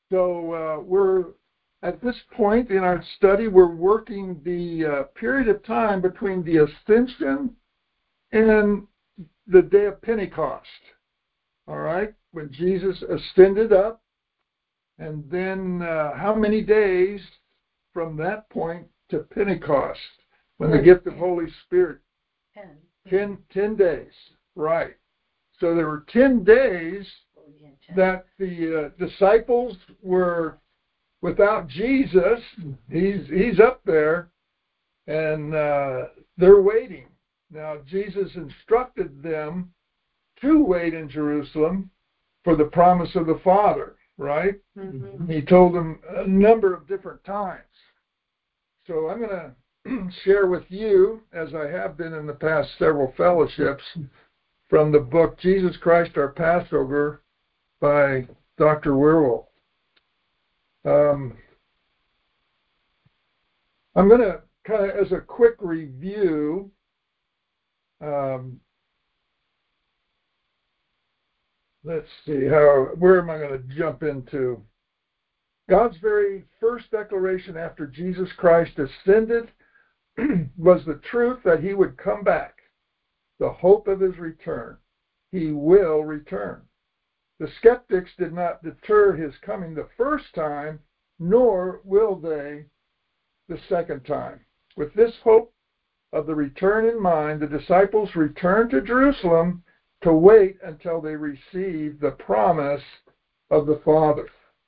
So we're at this point in our study, we're working the period of time between the ascension and the day of Pentecost. All right, when Jesus ascended up, and then how many days from that point to Pentecost, when the gift of Holy Spirit? 10 days, right. So there were 10 days that the disciples were without Jesus. He's up there, and they're waiting. Now, Jesus instructed them to wait in Jerusalem for the promise of the Father, right? Mm-hmm. He told them a number of different times. So I'm going to share with you, as I have been in the past several fellowships, from the book Jesus Christ Our Passover by Dr. Wierwille. I'm going to kind of, as a quick review, let's see, where am I going to jump into? God's very first declaration after Jesus Christ ascended was the truth that he would come back, the hope of his return. He will return. The skeptics did not deter his coming the first time, nor will they the second time. With this hope of the return in mind, the disciples returned to Jerusalem to wait until they received the promise of the Father.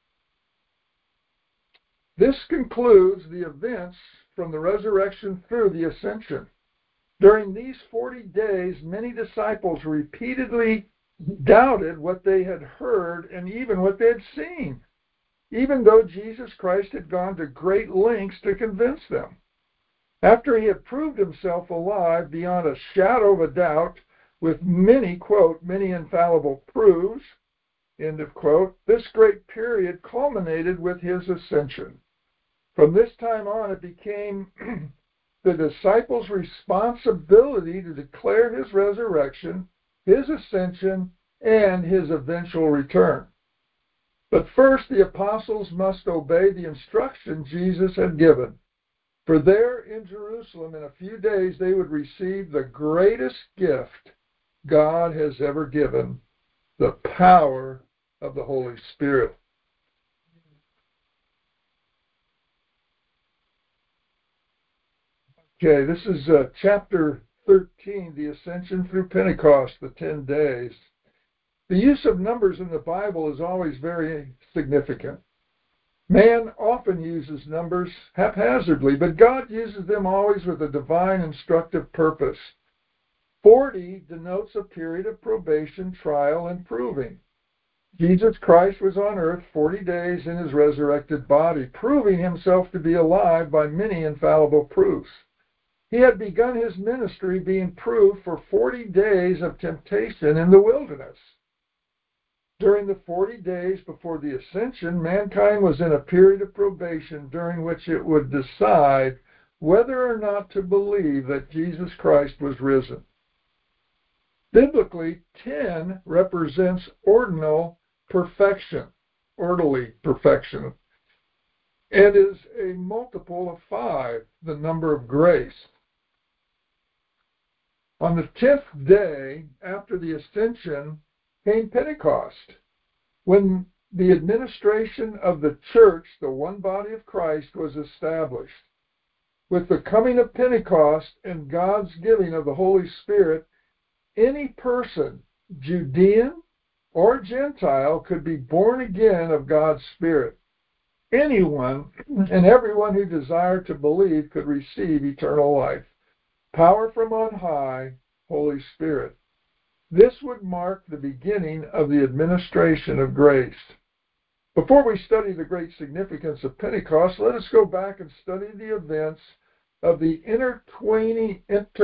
This concludes the events from the resurrection through the ascension. During these 40 days, many disciples repeatedly doubted what they had heard and even what they had seen, even though Jesus Christ had gone to great lengths to convince them. After he had proved himself alive beyond a shadow of a doubt with many, quote, many infallible proofs, end of quote, this great period culminated with his ascension. From this time on, it became the disciples' responsibility to declare his resurrection, his ascension, and his eventual return. But first, the apostles must obey the instruction Jesus had given. For there in Jerusalem, in a few days, they would receive the greatest gift God has ever given, the power of the Holy Spirit. Okay, this is chapter 13, the Ascension through Pentecost, the 10 days. The use of numbers in the Bible is always very significant. Man often uses numbers haphazardly, but God uses them always with a divine instructive purpose. 40 denotes a period of probation, trial, and proving. Jesus Christ was on earth 40 days in his resurrected body, proving himself to be alive by many infallible proofs. He had begun his ministry being proved for 40 days of temptation in the wilderness. During the 40 days before the ascension, mankind was in a period of probation during which it would decide whether or not to believe that Jesus Christ was risen. Biblically, 10 represents ordinal perfection, orderly perfection, and is a multiple of 5, the number of grace. On the 10th day after the ascension came Pentecost, when the administration of the church, the one body of Christ, was established. With the coming of Pentecost and God's giving of the Holy Spirit, any person, Judean or Gentile, could be born again of God's Spirit. Anyone and everyone who desired to believe could receive eternal life. Power from on high, Holy Spirit. This would mark the beginning of the administration of grace. Before we study the great significance of Pentecost, let us go back and study the events of the intervening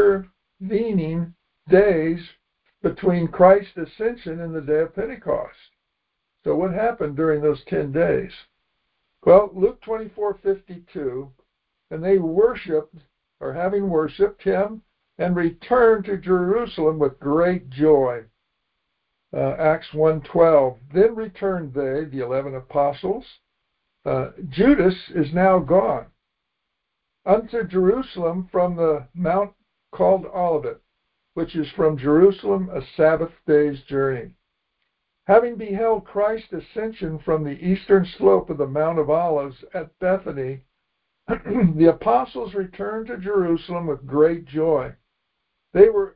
days between Christ's ascension and the day of Pentecost. So what happened during those 10 days? Well, Luke 24:52, and they worshiped, or having worshiped him, and returned to Jerusalem with great joy. Acts 1:12. Then returned they, the 11 apostles. Judas is now gone unto Jerusalem from the mount called Olivet, which is from Jerusalem a Sabbath day's journey. Having beheld Christ's ascension from the eastern slope of the Mount of Olives at Bethany, the apostles returned to Jerusalem with great joy. They were,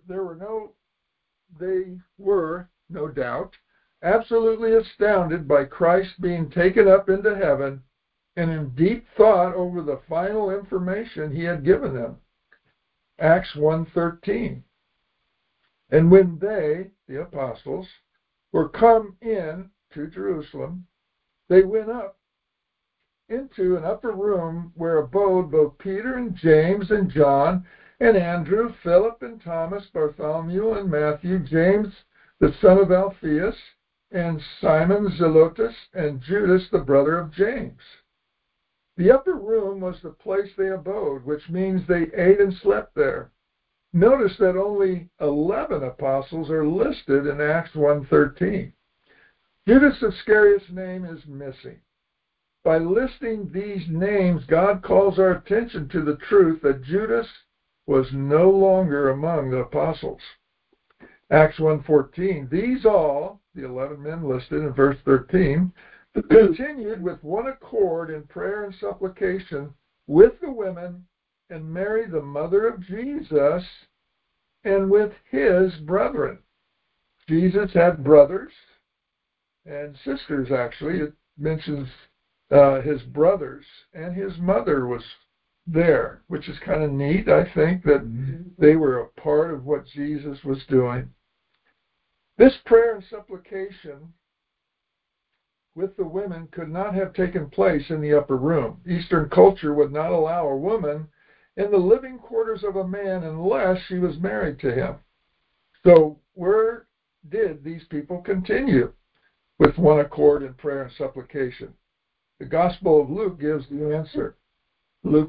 no doubt, absolutely astounded by Christ being taken up into heaven and in deep thought over the final information he had given them. Acts 1:13. And when they, the apostles, were come in to Jerusalem, they went up into an upper room where abode both Peter and James and John and Andrew, Philip and Thomas, Bartholomew and Matthew, James the son of Alphaeus, and Simon Zelotes, and Judas the brother of James. The upper room was the place they abode, which means they ate and slept there. Notice that only 11 apostles are listed in Acts 1:13. Judas Iscariot's name is missing. By listing these names, God calls our attention to the truth that Judas was no longer among the apostles. Acts 1:14. These all, the 11 men listed in verse 13, continued with one accord in prayer and supplication with the women and Mary, the mother of Jesus, and with his brethren. Jesus had brothers and sisters, actually. It mentions his brothers, and his mother was there, which is kind of neat, I think, that they were a part of what Jesus was doing. This prayer and supplication with the women could not have taken place in the upper room. Eastern culture would not allow a woman in the living quarters of a man unless she was married to him. So where did these people continue with one accord in prayer and supplication? The Gospel of Luke gives the answer. Luke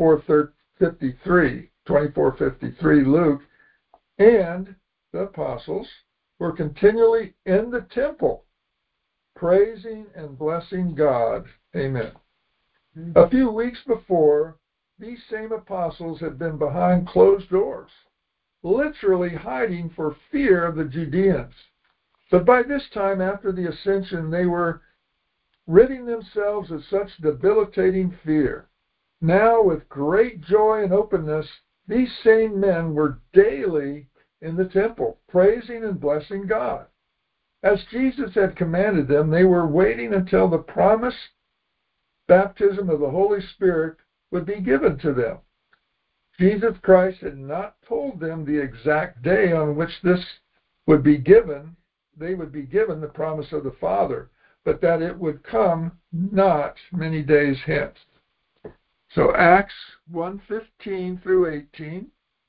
24:53, Luke, and the apostles were continually in the temple, praising and blessing God. Amen. A few weeks before, these same apostles had been behind closed doors, literally hiding for fear of the Judeans. But by this time, after the ascension, they were ridding themselves of such debilitating fear. Now, with great joy and openness, these same men were daily in the temple, praising and blessing God. As Jesus had commanded them, they were waiting until the promised baptism of the Holy Spirit would be given to them. Jesus Christ had not told them the exact day on which this would be given. They would be given the promise of the Father, but that it would come not many days hence. So Acts 1:15 through 18.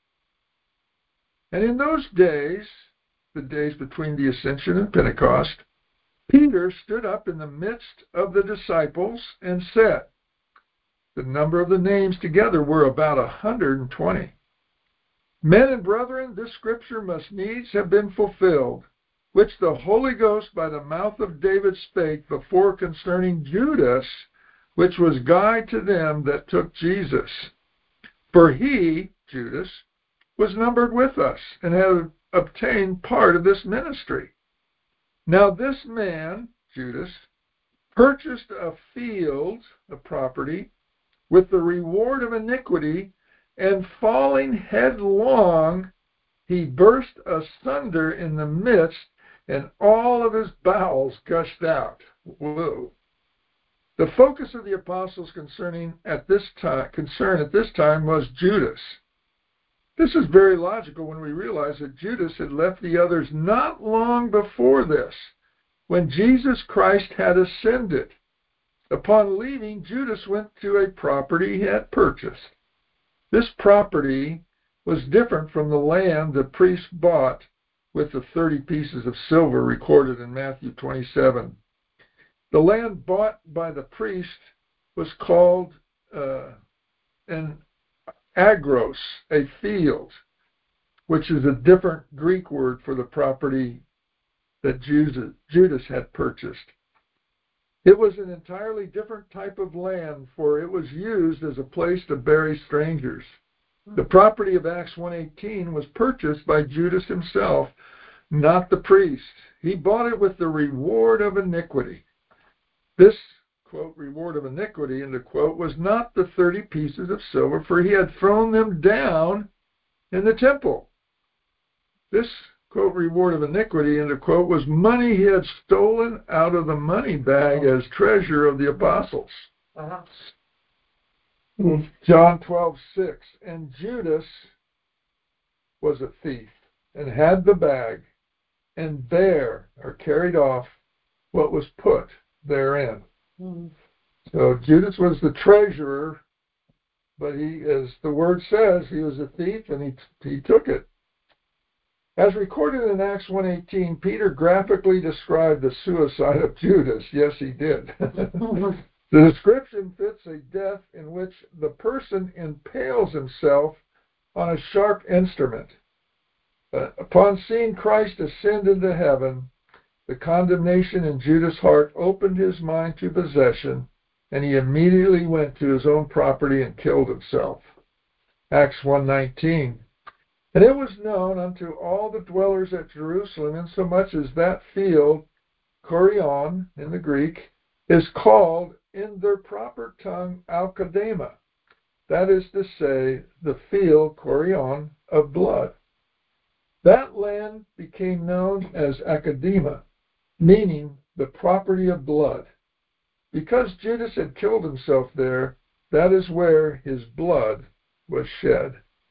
And in those days, the days between the Ascension and Pentecost, Peter stood up in the midst of the disciples and said, the number of the names together were about 120. Men and brethren, this scripture must needs have been fulfilled, which the Holy Ghost by the mouth of David spake before concerning Judas, which was guide to them that took Jesus. For he, Judas, was numbered with us, and had obtained part of this ministry. Now this man, Judas, purchased a field, a property, with the reward of iniquity, and falling headlong, he burst asunder in the midst, and all of his bowels gushed out. Whoa. The focus of the apostles' concern at this time was Judas. This is very logical when we realize that Judas had left the others not long before this, when Jesus Christ had ascended. Upon leaving, Judas went to a property he had purchased. This property was different from the land the priest bought with the 30 pieces of silver recorded in Matthew 27. The land bought by the priest was called an agros, a field, which is a different Greek word for the property that Judas had purchased. It was an entirely different type of land, for it was used as a place to bury strangers. The property of Acts 1:18 was purchased by Judas himself, not the priest. He bought it with the reward of iniquity. This, quote, reward of iniquity, end of quote, was not the 30 pieces of silver, for he had thrown them down in the temple. This, quote, reward of iniquity, end of quote, was money he had stolen out of the money bag as treasure of the apostles. John 12:6, and Judas was a thief and had the bag, and bare or carried off what was put therein. So Judas was the treasurer, but he, as the word says, he was a thief and he took it. As recorded in Acts 1:18, Peter graphically described the suicide of Judas. Yes, he did. The description fits a death in which the person impales himself on a sharp instrument. Upon seeing Christ ascend into heaven, the condemnation in Judas' heart opened his mind to possession, and he immediately went to his own property and killed himself. Acts 1:19. And it was known unto all the dwellers at Jerusalem, insomuch as that field, Korion in the Greek, is called in their proper tongue Alkadema. That is to say, the field, Korion, of blood. That land became known as Akadema, meaning the property of blood. Because Judas had killed himself there, that is where his blood was shed.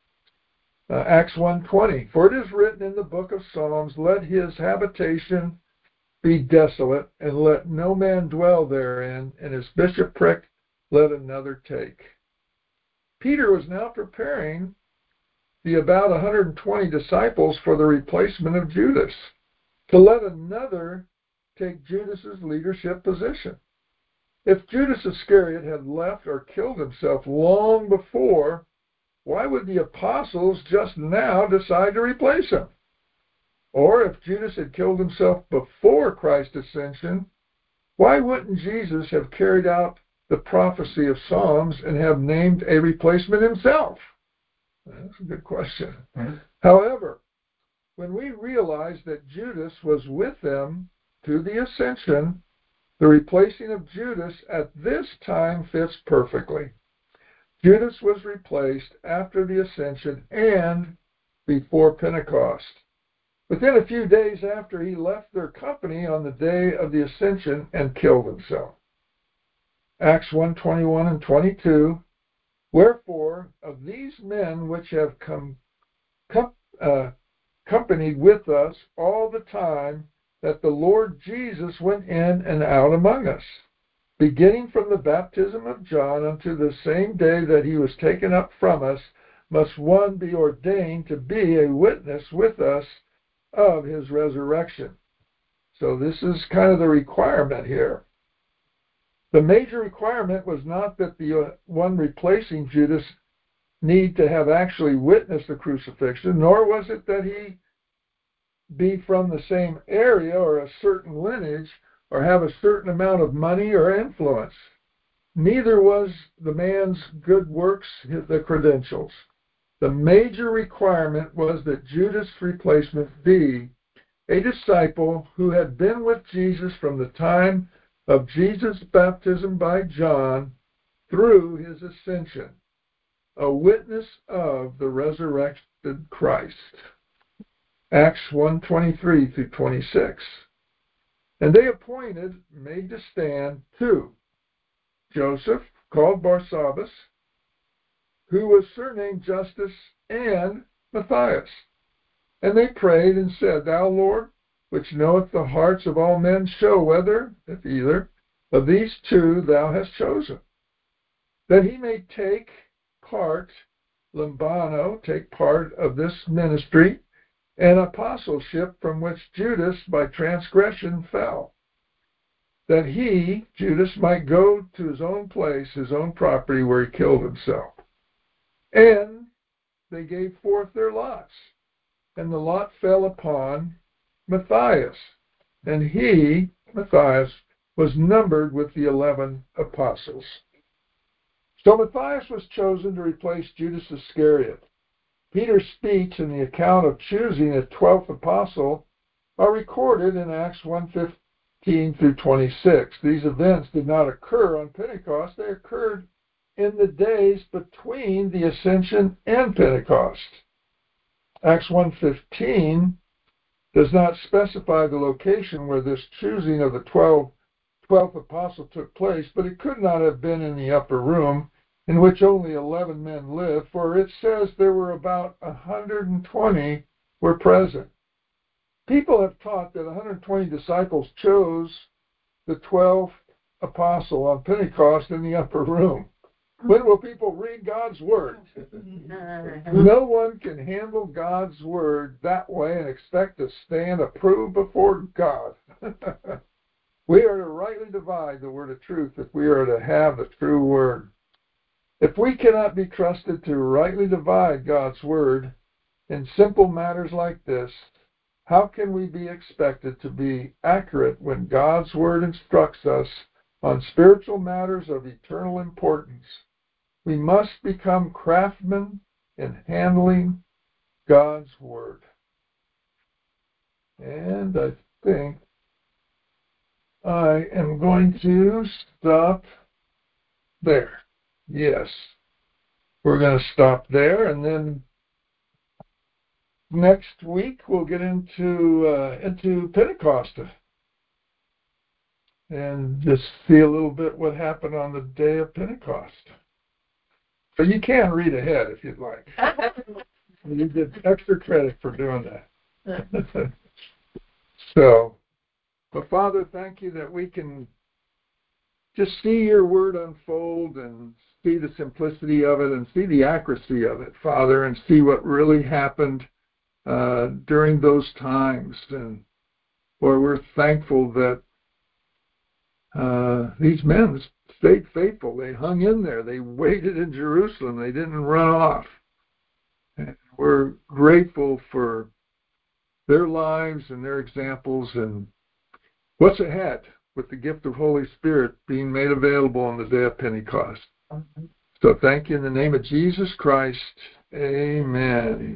Acts 1:20, for it is written in the book of Psalms, let his habitation be desolate, and let no man dwell therein, and his bishopric let another take. Peter was now preparing the about 120 disciples for the replacement of Judas, to let another take Judas's leadership position. If Judas Iscariot had left or killed himself long before, why would the apostles just now decide to replace him? Or if Judas had killed himself before Christ's ascension, why wouldn't Jesus have carried out the prophecy of Psalms and have named a replacement himself? That's a good question. However, when we realize that Judas was with them to the ascension, the replacing of Judas at this time fits perfectly. Judas was replaced after the ascension and before Pentecost. Within a few days after, he left their company on the day of the ascension and killed himself. Acts 1:21 and 22. Wherefore, of these men which have companied with us all the time that the Lord Jesus went in and out among us, beginning from the baptism of John unto the same day that he was taken up from us, must one be ordained to be a witness with us of his resurrection. So this is kind of the requirement here. The major requirement was not that the one replacing Judas need to have actually witnessed the crucifixion, nor was it that he be from the same area or a certain lineage or have a certain amount of money or influence. Neither was the man's good works the credentials. The major requirement was that Judas' replacement be a disciple who had been with Jesus from the time of Jesus' baptism by John through his ascension, a witness of the resurrected Christ. Acts 1:23 through 26. And they appointed, made to stand, two, Joseph, called Barsabbas, who was surnamed Justus, and Matthias. And they prayed and said, Thou, Lord, which knoweth the hearts of all men, show whether, if either, of these two thou hast chosen, that he may take part, lambano, take part of this ministry, and apostleship from which Judas by transgression fell, that he, Judas, might go to his own place, his own property, where he killed himself. And they gave forth their lots, and the lot fell upon Matthias, and he, Matthias, was numbered with the 11 apostles. So Matthias was chosen to replace Judas Iscariot. Peter's speech and the account of choosing a 12th apostle are recorded in Acts 1:15 through 26. These events did not occur on Pentecost. They occurred in the days between the Ascension and Pentecost. Acts 1:15 does not specify the location where this choosing of the 12th apostle took place, but it could not have been in the upper room in which only 11 men lived, for it says there were about 120 were present. People have taught that 120 disciples chose the 12th apostle on Pentecost in the upper room. When will people read God's Word? No one can handle God's Word that way and expect to stand approved before God. We are to rightly divide the word of truth if we are to have the true Word. If we cannot be trusted to rightly divide God's Word in simple matters like this, how can we be expected to be accurate when God's Word instructs us on spiritual matters of eternal importance? We must become craftsmen in handling God's Word. And I think I am going to stop there. Yes. We're going to stop there, and then next week we'll get into Pentecost and just see a little bit what happened on the day of Pentecost. So you can read ahead if you'd like. You get extra credit for doing that. So, but Father, thank you that we can just see your word unfold and see the simplicity of it and see the accuracy of it, Father, and see what really happened during those times. And Lord, we're thankful that these men stayed faithful. They hung in there. They waited in Jerusalem. They didn't run off. And we're grateful for their lives and their examples and what's ahead with the gift of Holy Spirit being made available on the day of Pentecost. So thank you in the name of Jesus Christ. Amen.